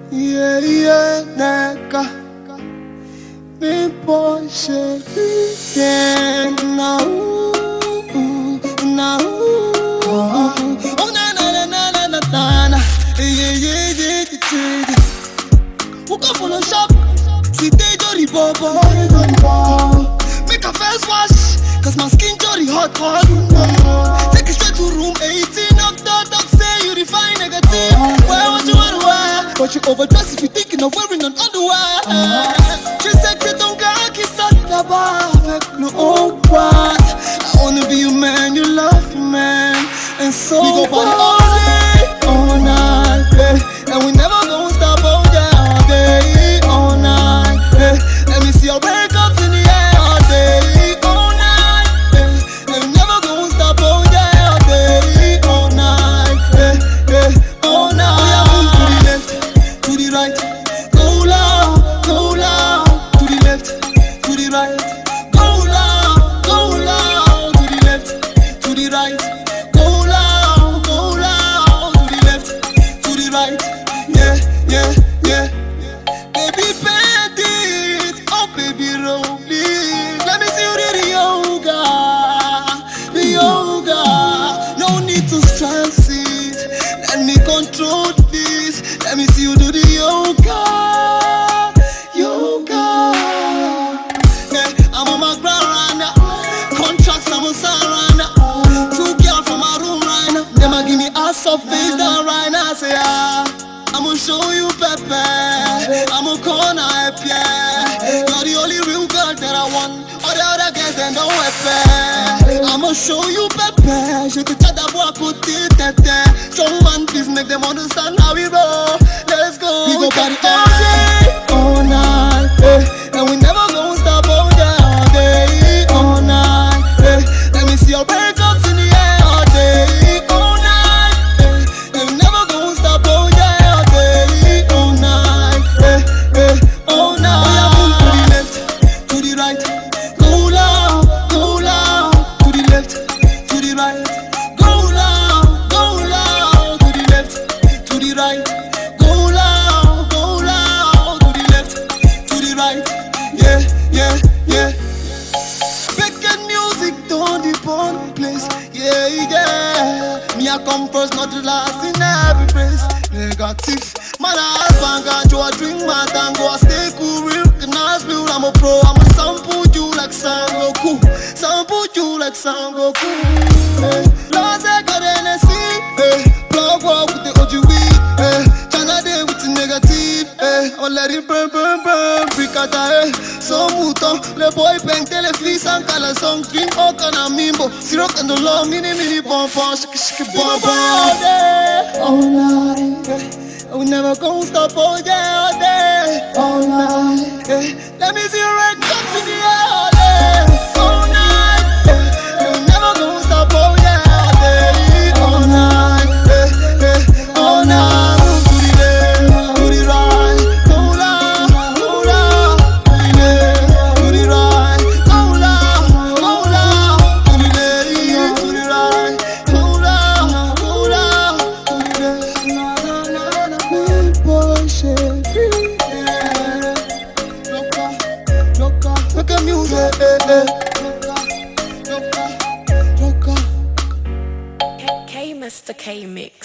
Yeah, yeah, nigga. Me boy say yeah, now, now. Oh na na na na na na na. Yeah yeah yeah yeah. Who come for the shop? See they jolly bobo. Make a face wash, cause my skin jolly hot. Take it straight to room 18. Knock the dog say you refine negative. Why would you wanna wear? But you overdress if you thinking of wearing an underwear. She said you don't get kiss at the bar. No, oh what? I wanna be your man, you love you, man. And so we go party all day, all night, yeah. And we never gonna stop all day, all day, all night, yeah. Let me see your breakups in the air all day, all night, yeah. And we never gonna stop all day, all day, all night, yeah, yeah, all night. We are moving to the left, to the right, go loud, to the left, to the right, go loud, to the left, to the right, go loud, to the left, to the right, yeah, yeah, yeah. Baby, bend it, oh baby, roll it. Let me see you do the yoga, the yoga. No need to stress it. Let me control this. Let me see you do the yoga, yoga. Yeah, I'm on my ground right now. Contracts, I'm on sign right now. Two girls from my room right now. Them a give me ass up, face down right now. Say I'ma show you Pepe. I'ma corner up, yeah. You're the only real girl that I want. All the other girls they don't wear. I'ma show you Pepe. Je te chat d'abord à côté tête. Strong man, please make them understand how we roll. Let's go. We go party all day, all night, yeah. And we never gonna stop all day, all day, all night, yeah. Let me see your breakups in the air all day, all night, yeah. And we never gonna stop all day, all day, all night, yeah, yeah, all night. We are moving to the left, to the right, go loud, to the left, to the right, go loud, to the left, to the right, go loud, to the left, to the right, yeah, yeah, yeah. Making music down the born place, yeah, yeah. Me I come first, not the last in every place. Negative, man I husband got you a drink, my tango, I stay cool, real, nice build, I'm a pro, I'm a sample you like Sangoku, sample you like Sangoku. Hey, Last I got NSC, hey, plug walk with the OG weed, hey, China day with the negative, hey, I'll let it burn, burn, burn, bricata, hey. So mouton, le boy paint les filles sans caleçon, drink aucun amimbo, sirop and the long, mini bonbon, shiki bonbon. All day, all night, yeah. We never gonna stop all day, all night, yeah. Let me see your red cups in the air all day, all night, yeah. And we never gonna stop all day, all night, yeah, yeah, all night. Move to the left, to the right, go loud, to the left, to the right, go loud, to the left, to the right, go loud, to the left. Na na na na, big boy shit, yeah. Look at music, look at. K Mr. K Mix.